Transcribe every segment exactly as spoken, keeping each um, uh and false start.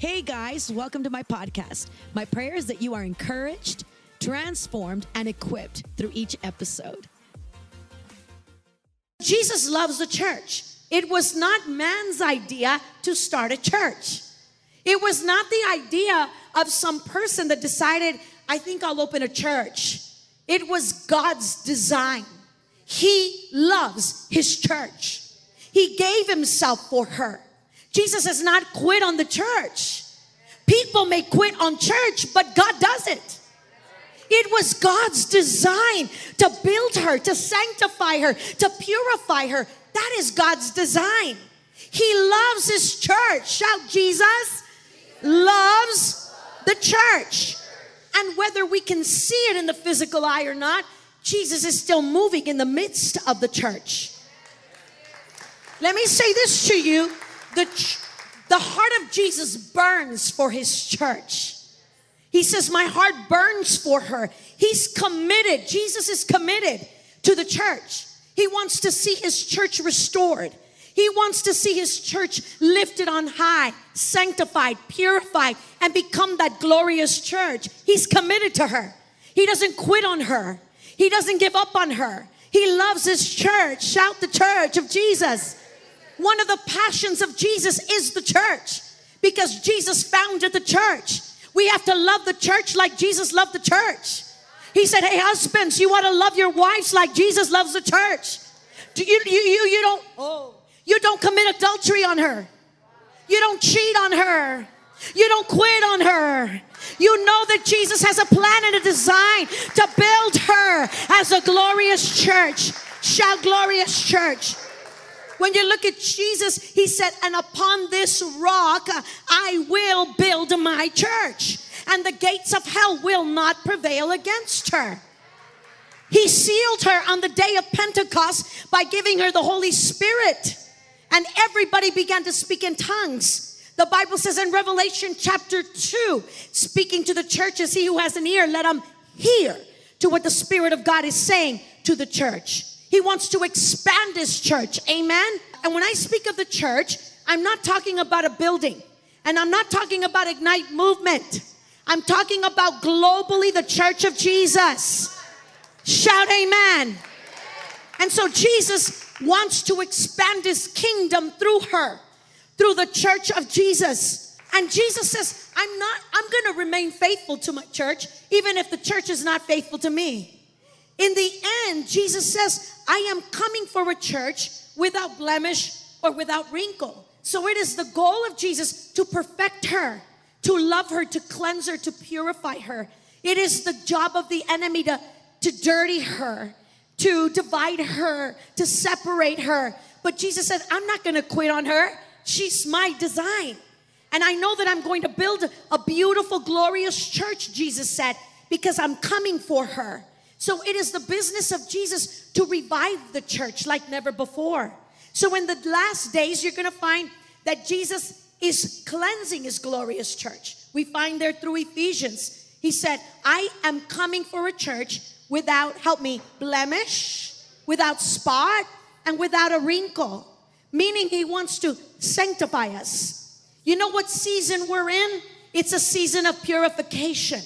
Hey guys, welcome to my podcast. My prayer is that you are encouraged, transformed, and equipped through each episode. Jesus loves the church. It was not man's idea to start a church. It was not the idea of some person that decided, I think I'll open a church. It was God's design. He loves his church. He gave himself for her. Jesus has not quit on the church. People may quit on church, but God doesn't. It was God's design to build her, to sanctify her, to purify her. That is God's design. He loves his church. Shout, Jesus loves the church. And whether we can see it in the physical eye or not, Jesus is still moving in the midst of the church. Let me say this to you. The, ch- the heart of Jesus burns for his church. He says, my heart burns for her. He's committed. Jesus is committed to the church. He wants to see his church restored. He wants to see his church lifted on high, sanctified, purified, and become that glorious church. He's committed to her. He doesn't quit on her. He doesn't give up on her. He loves his church. Shout, the church of Jesus. One of the passions of Jesus is the church, because Jesus founded the church. We have to love the church like Jesus loved the church. He said, hey, husbands, you want to love your wives like Jesus loves the church. Do you, you, you, you don't, oh, you don't commit adultery on her. You don't cheat on her. You don't quit on her. You know that Jesus has a plan and a design to build her as a glorious church. Shout, glorious church. When you look at Jesus, he said, and upon this rock, I will build my church, and the gates of hell will not prevail against her. He sealed her on the day of Pentecost by giving her the Holy Spirit, and everybody began to speak in tongues. The Bible says in Revelation chapter two, speaking to the churches, he who has an ear, let him hear to what the Spirit of God is saying to the church. He wants to expand his church. Amen. And when I speak of the church, I'm not talking about a building. And I'm not talking about Ignite Movement. I'm talking about globally the church of Jesus. Shout amen. And so Jesus wants to expand his kingdom through her, through the church of Jesus. And Jesus says, I'm not, I'm going to remain faithful to my church, even if the church is not faithful to me. In the end, Jesus says, I am coming for a church without blemish or without wrinkle. So it is the goal of Jesus to perfect her, to love her, to cleanse her, to purify her. It is the job of the enemy to, to dirty her, to divide her, to separate her. But Jesus said, I'm not going to quit on her. She's my design. And I know that I'm going to build a beautiful, glorious church, Jesus said, because I'm coming for her. So it is the business of Jesus to revive the church like never before. So in the last days, you're going to find that Jesus is cleansing his glorious church. We find there through Ephesians. He said, I am coming for a church without, help me, blemish, without spot, and without a wrinkle. Meaning he wants to sanctify us. You know what season we're in? It's a season of purification.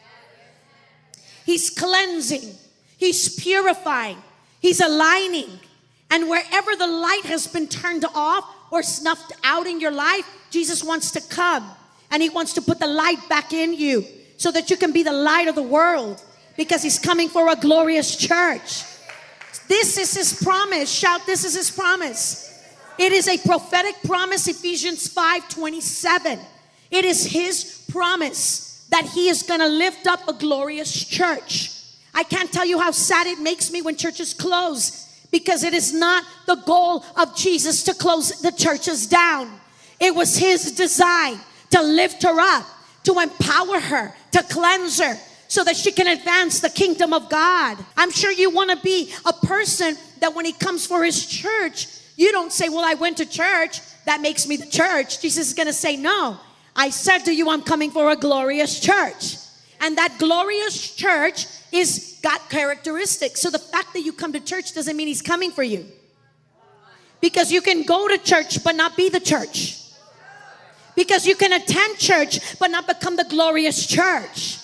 He's cleansing. He's purifying. He's aligning. And wherever the light has been turned off or snuffed out in your life, Jesus wants to come. And he wants to put the light back in you so that you can be the light of the world, because he's coming for a glorious church. This is his promise. Shout, this is his promise. It is a prophetic promise, Ephesians five twenty-seven. It is his promise that he is going to lift up a glorious church. I can't tell you how sad it makes me when churches close, because it is not the goal of Jesus to close the churches down. It was his design to lift her up, to empower her, to cleanse her, so that she can advance the kingdom of God. I'm sure you want to be a person that when he comes for his church, you don't say, well, I went to church, that makes me the church. Jesus is going to say, no. I said to you, I'm coming for a glorious church. And that glorious church is got characteristics. So the fact that you come to church doesn't mean he's coming for you. Because you can go to church but not be the church. Because you can attend church but not become the glorious church.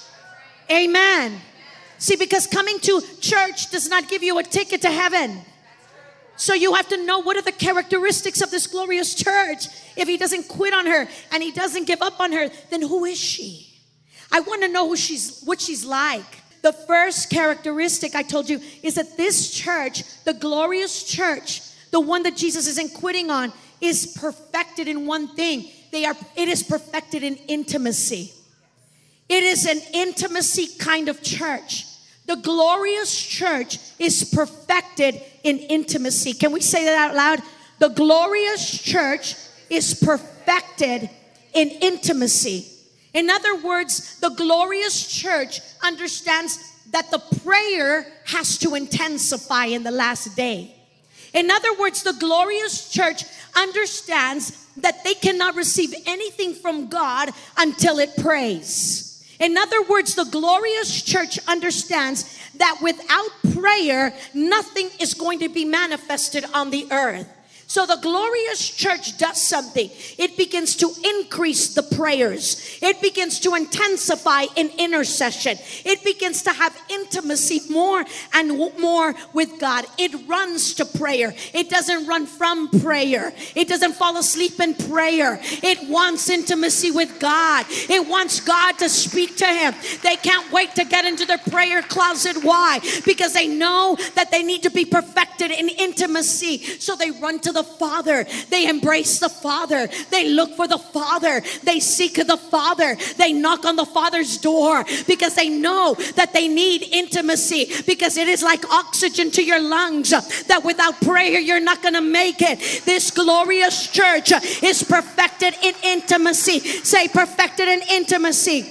Amen. See, because coming to church does not give you a ticket to heaven. So you have to know what are the characteristics of this glorious church. If he doesn't quit on her and he doesn't give up on her, then who is she? I want to know who she's, what she's like. The first characteristic I told you is that this church, the glorious church, the one that Jesus isn't quitting on, is perfected in one thing. They are, it is perfected in intimacy. It is an intimacy kind of church. The glorious church is perfected in intimacy. Can we say that out loud? The glorious church is perfected in intimacy. In other words, the glorious church understands that the prayer has to intensify in the last day. In other words, the glorious church understands that they cannot receive anything from God until it prays. In other words, the glorious church understands that without prayer, nothing is going to be manifested on the earth. So the glorious church does something. It begins to increase the prayers. It begins to intensify in intercession. It begins to have intimacy more and more with God. It runs to prayer. It doesn't run from prayer. It doesn't fall asleep in prayer. It wants intimacy with God. It wants God to speak to him. They can't wait to get into their prayer closet. Why? Because they know that they need to be perfected in intimacy. So they run to the Father. They embrace the Father. They look for the Father. They seek the Father. They knock on the Father's door because they know that they need intimacy, because it is like oxygen to your lungs, that without prayer you're not going to make it. This glorious church is perfected in intimacy. Say, perfected in intimacy.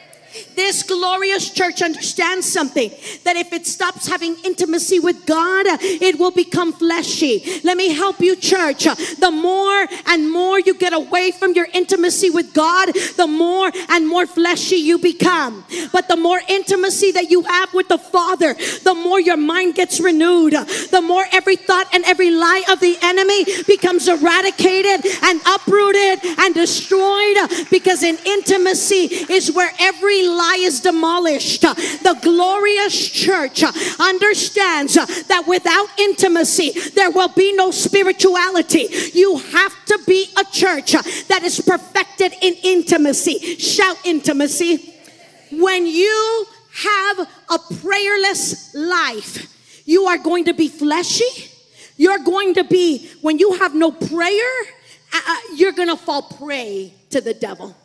This glorious church understands something, that if it stops having intimacy with God, it will become fleshy. Let me help you, church. The more and more you get away from your intimacy with God, the more and more fleshy you become. But the more intimacy that you have with the Father, the more your mind gets renewed, the more every thought and every lie of the enemy becomes eradicated and uprooted and destroyed, because in intimacy is where every lie is demolished. The glorious church understands that without intimacy there will be no spirituality. You have to be a church that is perfected in intimacy. Shout intimacy. When you have a prayerless life, you are going to be fleshy. You're going to be, when you have no prayer, uh, you're going to fall prey to the devil.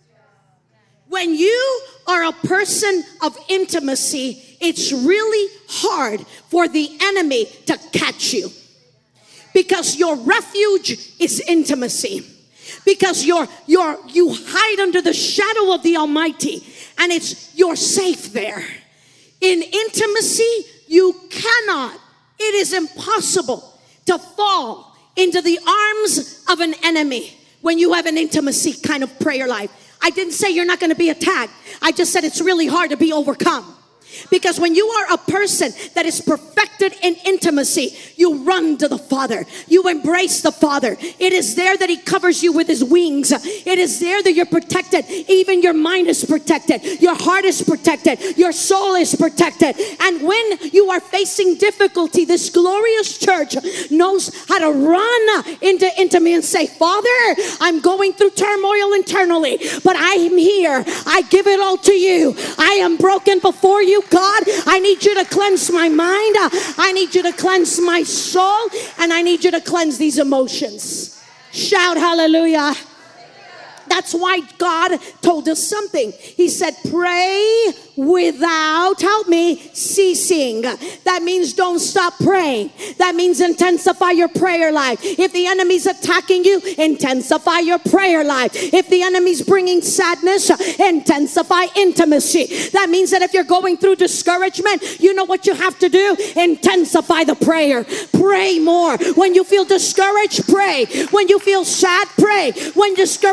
When you are a person of intimacy, it's really hard for the enemy to catch you, because your refuge is intimacy. Because you're, you're, you hide under the shadow of the Almighty, and it's, you're safe there. In intimacy, you cannot, it is impossible to fall into the arms of an enemy when you have an intimacy kind of prayer life. I didn't say you're not going to be attacked. I just said it's really hard to be overcome. Because when you are a person that is perfected in intimacy, you run to the Father. You embrace the Father. It is there that he covers you with his wings. It is there that you're protected. Even your mind is protected. Your heart is protected. Your soul is protected. And when you are facing difficulty, this glorious church knows how to run into, into me and say, Father, I'm going through turmoil internally, but I am here. I give it all to you. I am broken before you, God. I need you to cleanse my mind. I need you to cleanse my soul. And I need you to cleanse these emotions. Shout hallelujah. That's why God told us something. He said, pray without, help me, ceasing. That means don't stop praying. That means intensify your prayer life. If the enemy's attacking you, intensify your prayer life. If the enemy's bringing sadness, intensify intimacy. That means that if you're going through discouragement, you know what you have to do? Intensify the prayer. Pray more. When you feel discouraged, pray. When you feel sad, pray. When discouragement is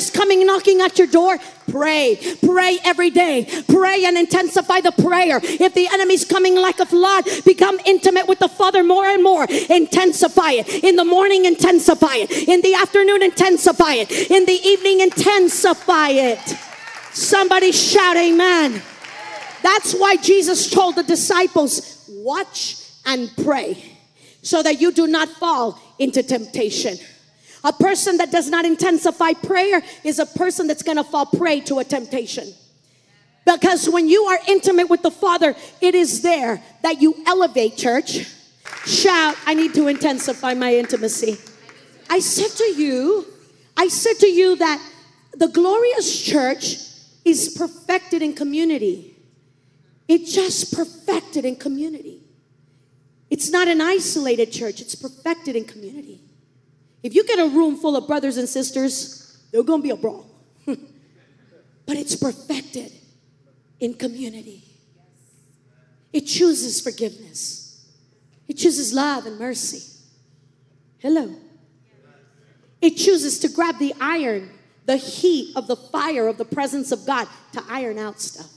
enemy's coming knocking at your door, pray. Pray every day. Pray and intensify the prayer. If the enemy's coming like a flood, become intimate with the Father more and more. Intensify it. In the morning, intensify it. In the afternoon, intensify it. In the evening, intensify it. Somebody shout amen. That's why Jesus told the disciples, watch and pray so that you do not fall into temptation. A person that does not intensify prayer is a person that's going to fall prey to a temptation. Because when you are intimate with the Father, it is there that you elevate, church. Shout, I need to intensify my intimacy. I said to you, I said to you that the glorious church is perfected in community. It's just perfected in community. It's not an isolated church. It's perfected in community. If you get a room full of brothers and sisters, there's going to be a brawl. But it's perfected in community. It chooses forgiveness. It chooses love and mercy. Hello. It chooses to grab the iron, the heat of the fire of the presence of God to iron out stuff.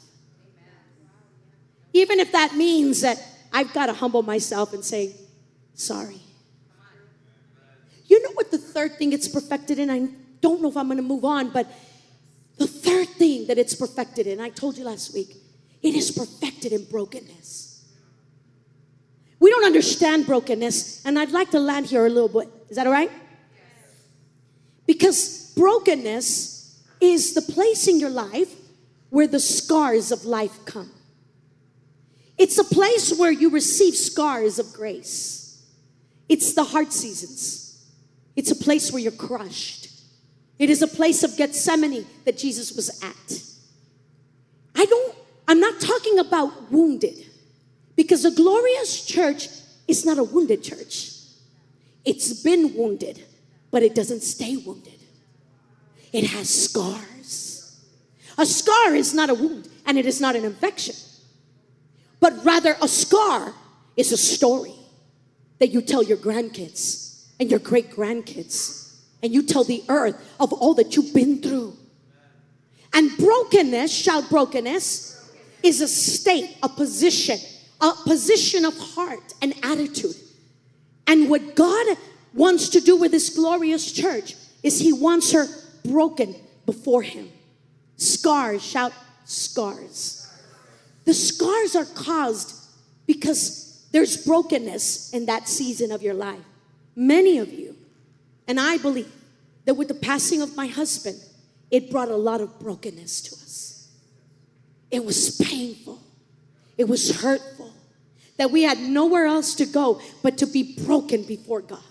Even if that means that I've got to humble myself and say, sorry. You know what the third thing it's perfected in? I don't know if I'm going to move on, but the third thing that it's perfected in, I told you last week, it is perfected in brokenness. We don't understand brokenness, and I'd like to land here a little bit. Is that all right? Yes. Because brokenness is the place in your life where the scars of life come. It's a place where you receive scars of grace. It's the hard seasons. It's a place where you're crushed. It is a place of Gethsemane that Jesus was at. I don't, I'm not talking about wounded, because a glorious church is not a wounded church. It's been wounded, but it doesn't stay wounded. It has scars. A scar is not a wound, and it is not an infection. But rather, a scar is a story that you tell your grandkids and your great-grandkids, and you tell the earth of all that you've been through. And brokenness, shout brokenness, is a state, a position, a position of heart and attitude. And what God wants to do with this glorious church is he wants her broken before him. Scars, shout scars. The scars are caused because there's brokenness in that season of your life. Many of you, and I believe that with the passing of my husband, it brought a lot of brokenness to us. It was painful. It was hurtful. That we had nowhere else to go but to be broken before God.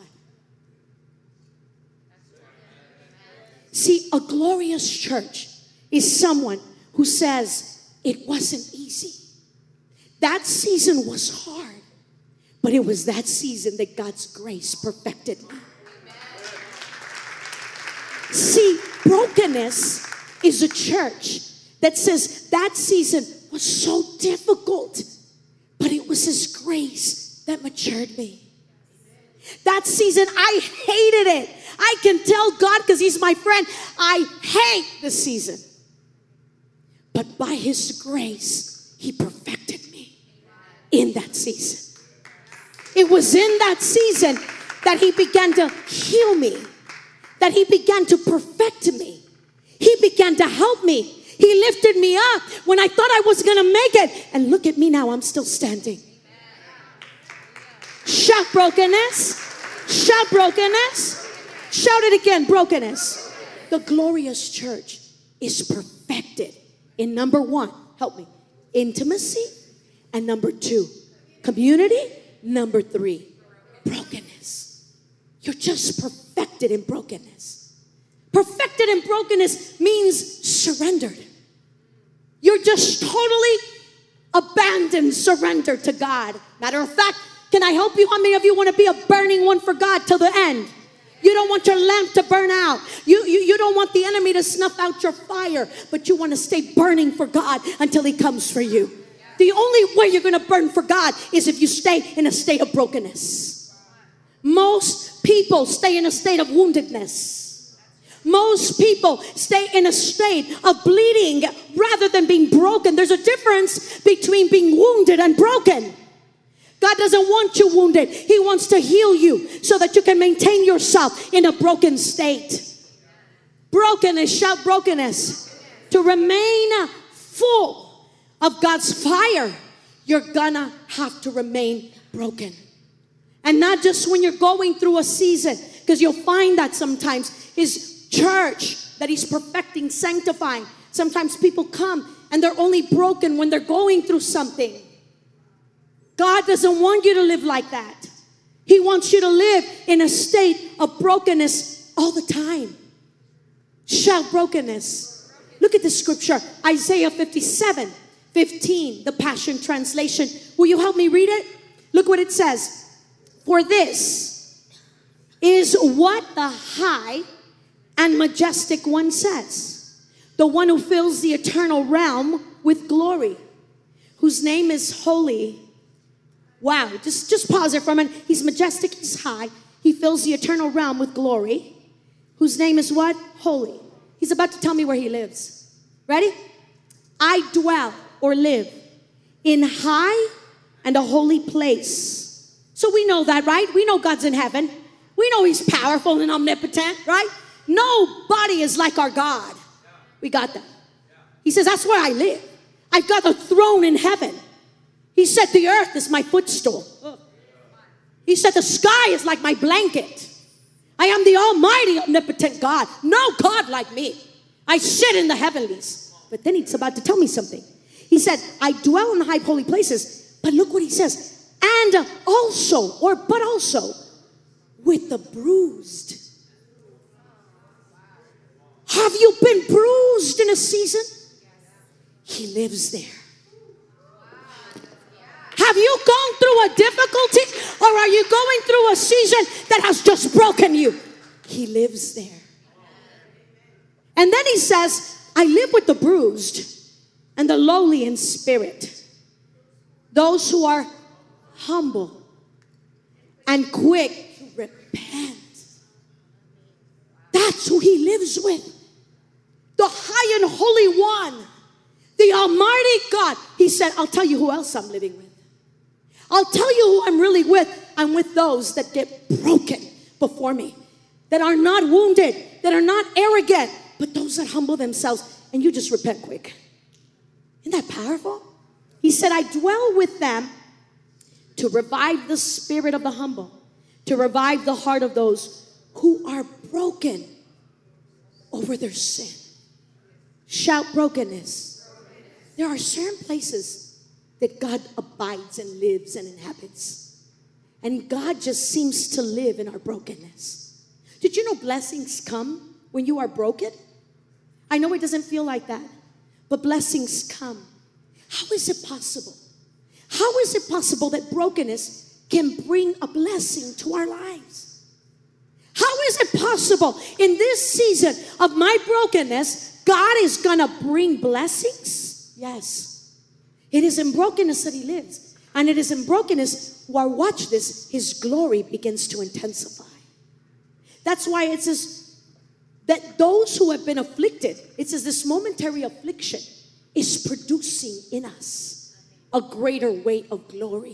See, a glorious church is someone who says, it wasn't easy. That season was hard. But it was that season that God's grace perfected me. See, brokenness is a church that says that season was so difficult, but it was his grace that matured me. That season, I hated it. I can tell God, because he's my friend, I hate the season. But by his grace, he perfected me in that season. It was in that season that he began to heal me, that he began to perfect me. He began to help me. He lifted me up when I thought I was going to make it. And look at me now, I'm still standing. Shout brokenness. Shout brokenness. Shout it again, brokenness. The glorious church is perfected in number one, help me, intimacy, and number two, community. Number three, brokenness. You're just perfected in brokenness. Perfected in brokenness means surrendered. You're just totally abandoned, surrendered to God. Matter of fact, can I help you? How many of you want to be a burning one for God till the end? You don't want your lamp to burn out. You, you, you don't want the enemy to snuff out your fire, but you want to stay burning for God until he comes for you. The only way you're going to burn for God is if you stay in a state of brokenness. Most people stay in a state of woundedness. Most people stay in a state of bleeding rather than being broken. There's a difference between being wounded and broken. God doesn't want you wounded. He wants to heal you so that you can maintain yourself in a broken state. Brokenness, shout brokenness. To remain full of God's fire, you're gonna have to remain broken. And not just when you're going through a season, because you'll find that sometimes is church that He's perfecting, sanctifying. Sometimes people come and they're only broken when they're going through something. God doesn't want you to live like that. He wants you to live in a state of brokenness all the time. Shout brokenness. Look at the scripture, Isaiah fifty-seven, fifteen, the Passion Translation. Will you help me read it? Look what it says. For this is what the high and majestic one says, the one who fills the eternal realm with glory, whose name is holy. Wow, just, just pause there for a minute. He's majestic, he's high. He fills the eternal realm with glory, whose name is what? Holy. He's about to tell me where He lives. Ready? I dwell or live in high and a holy place. So we know that, right? We know God's in heaven. We know He's powerful and omnipotent, right? Nobody is like our God. We got that. He says, that's where I live. I've got a throne in heaven. He said, the earth is my footstool. He said, the sky is like my blanket. I am the almighty, omnipotent God. No God like me. I sit in the heavenlies. But then He's about to tell me something. He said, I dwell in the high holy places. But look what He says. And also, or but also, with the bruised. Have you been bruised in a season? He lives there. Have you gone through a difficulty, or are you going through a season that has just broken you? He lives there. And then He says, I live with the bruised and the lowly in spirit, those who are humble and quick to repent. That's who He lives with. The high and holy one, the almighty God. He said, I'll tell you who else I'm living with. I'll tell you who I'm really with. I'm with those that get broken before me, that are not wounded, that are not arrogant, but those that humble themselves, and you just repent quick. Isn't that powerful? He said, I dwell with them to revive the spirit of the humble, to revive the heart of those who are broken over their sin. Shout brokenness. There are certain places that God abides and lives and inhabits. And God just seems to live in our brokenness. Did you know blessings come when you are broken? I know it doesn't feel like that, but blessings come. How is it possible? How is it possible that brokenness can bring a blessing to our lives? How is it possible in this season of my brokenness, God is gonna bring blessings? Yes. It is in brokenness that He lives. And it is in brokenness where, watch this, His glory begins to intensify. That's why it says that those who have been afflicted, it says this momentary affliction is producing in us a greater weight of glory.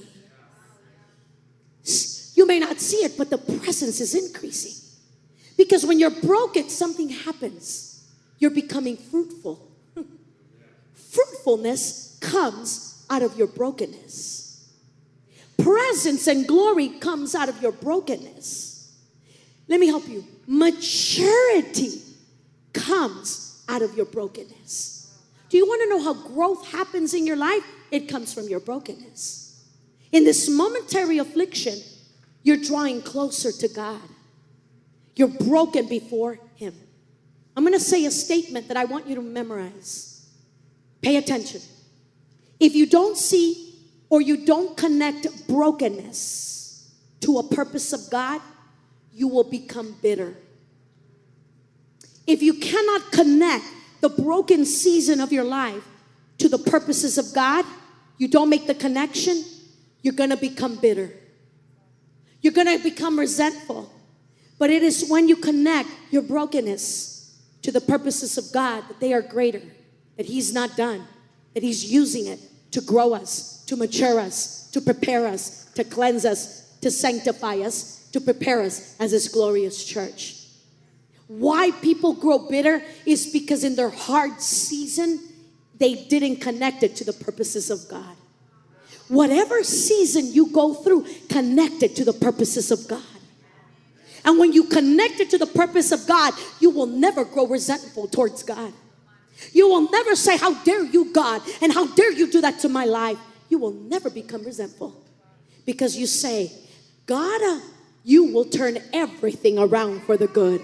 You may not see it, but the presence is increasing. Because when you're broken, something happens. You're becoming fruitful. Fruitfulness comes out of your brokenness. Presence and glory comes out of your brokenness. Let me help you. Maturity comes out of your brokenness. Do you want to know how growth happens in your life? It comes from your brokenness. In this momentary affliction, you're drawing closer to God. You're broken before Him. I'm going to say a statement that I want you to memorize. Pay attention. If you don't see or you don't connect brokenness to a purpose of God, you will become bitter. If you cannot connect the broken season of your life to the purposes of God, you don't make the connection, you're going to become bitter. You're going to become resentful. But it is when you connect your brokenness to the purposes of God, that they are greater, that He's not done, that He's using it to grow us, to mature us, to prepare us, to cleanse us, to sanctify us, to prepare us as His glorious church. Why people grow bitter is because in their hard season, they didn't connect it to the purposes of God. Whatever season you go through, connect it to the purposes of God. And when you connect it to the purpose of God, you will never grow resentful towards God. You will never say, how dare you, God, and how dare you do that to my life. You will never become resentful because you say, God, uh, you will turn everything around for the good.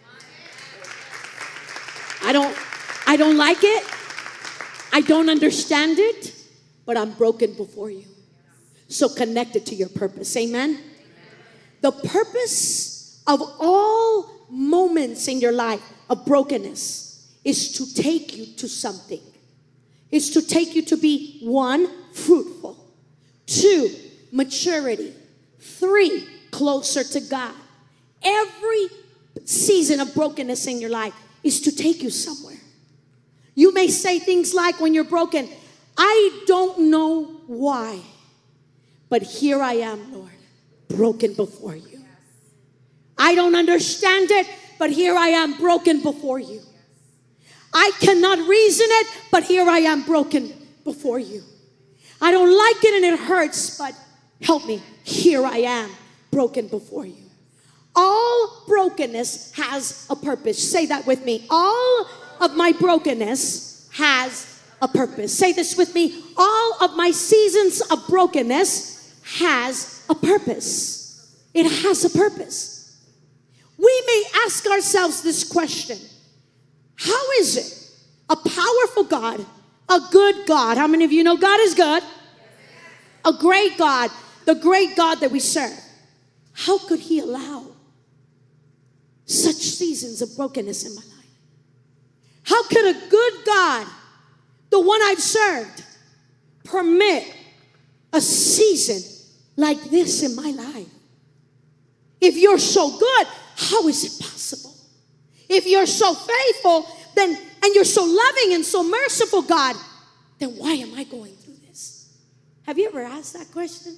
I don't, I don't like it. I don't understand it, but I'm broken before you. So connect it to your purpose. Amen. The purpose of all moments in your life of brokenness is to take you to something. It's to take you to be, one, fruitful. Two, maturity. Three, closer to God. Every season of brokenness in your life is to take you somewhere. You may say things like when you're broken, I don't know why, but here I am, Lord, broken before you. I don't understand it, but here I am broken before you. I cannot reason it, but here I am broken before you. I don't like it and it hurts, but help me. Here I am broken before you. All brokenness has a purpose. Say that with me. All of my brokenness has a purpose. Say this with me. All of my seasons of brokenness has a purpose. It has a purpose. We may ask ourselves this question. How is it a powerful God, a good God? How many of you know God is good? A great God, the great God that we serve. How could He allow such seasons of brokenness in my life? How could a good God, the one I've served, permit a season like this in my life? If you're so good, how is it possible? If you're so faithful, then and you're so loving and so merciful, God, then why am I going through this? Have you ever asked that question?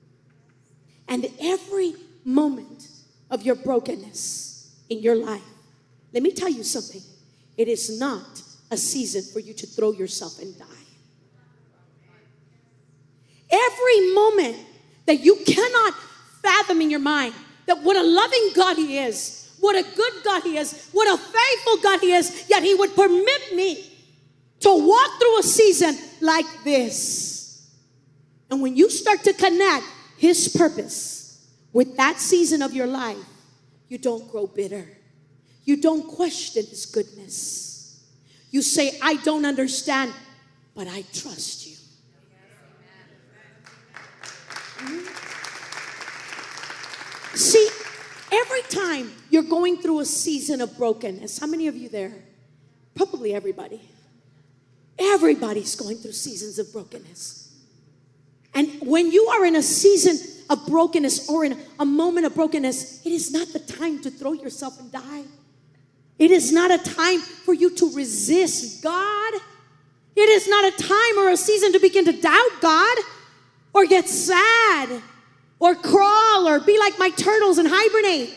And every moment of your brokenness in your life, let me tell you something. It is not a season for you to throw yourself and die. Every moment that you cannot fathom in your mind that what a loving God He is, what a good God He is, what a faithful God He is, yet He would permit me to walk through a season like this. And when you start to connect His purpose with that season of your life, you don't grow bitter. You don't question His goodness. You say, I don't understand, but I trust you. Mm-hmm. See, every time you're going through a season of brokenness, how many of you there? Probably everybody. Everybody's going through seasons of brokenness. And when you are in a season of brokenness or in a moment of brokenness, it is not the time to throw yourself and die. It is not a time for you to resist God. It is not a time or a season to begin to doubt God or get sad or crawl or be like my turtles and hibernate.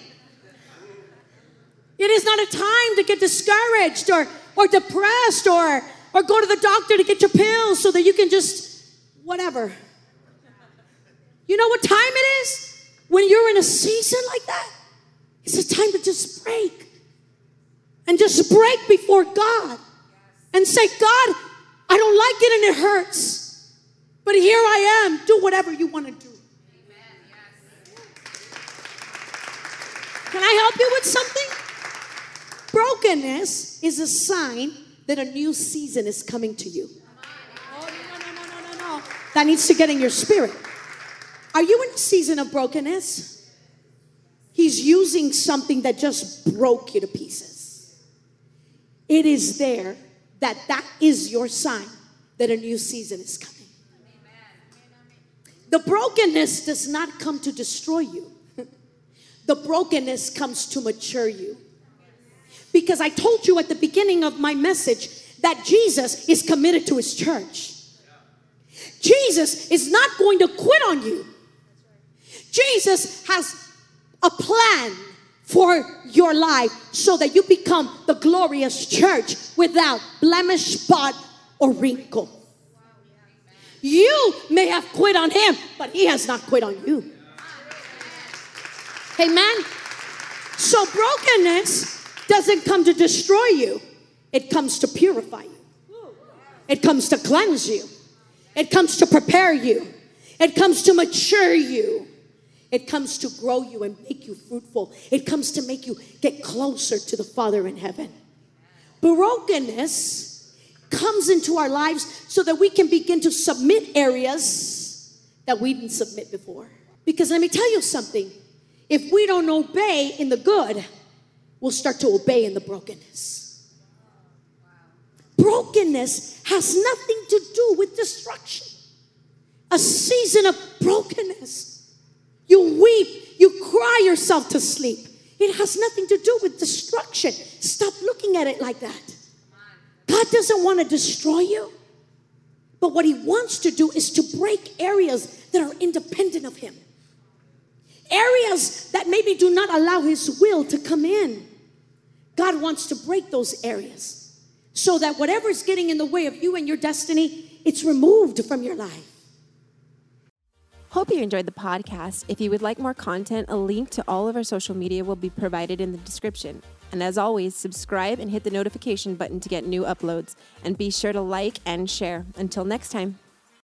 It is not a time to get discouraged or, or depressed or, or go to the doctor to get your pills so that you can just whatever. You know what time it is? When you're in a season like that, it's a time to just break. And just break before God. And say, God, I don't like it and it hurts. But here I am. Do whatever you want to do. Can I help you with something? Brokenness is a sign that a new season is coming to you. Oh, no, no, no, no, no, no. That needs to get in your spirit. Are you in a season of brokenness? He's using something that just broke you to pieces. It is there that that is your sign that a new season is coming. The brokenness does not come to destroy you. The brokenness comes to mature you. Because I told you at the beginning of my message that Jesus is committed to his church. Jesus is not going to quit on you. Jesus has a plan for your life so that you become the glorious church without blemish, spot, or wrinkle. You may have quit on him, but he has not quit on you. Amen? So brokenness doesn't come to destroy you. It comes to purify you. It comes to cleanse you. It comes to prepare you. It comes to mature you. It comes to grow you and make you fruitful. It comes to make you get closer to the Father in heaven. Brokenness comes into our lives so that we can begin to submit areas that we didn't submit before. Because let me tell you something. If we don't obey in the good, we'll start to obey in the brokenness. Brokenness has nothing to do with destruction. A season of brokenness. You weep, you cry yourself to sleep. It has nothing to do with destruction. Stop looking at it like that. God doesn't want to destroy you. But what he wants to do is to break areas that are independent of him. Areas that maybe do not allow his will to come in. God wants to break those areas so that whatever is getting in the way of you and your destiny, it's removed from your life. Hope you enjoyed the podcast. If you would like more content, a link to all of our social media will be provided in the description. And as always, subscribe and hit the notification button to get new uploads. And be sure to like and share. Until next time.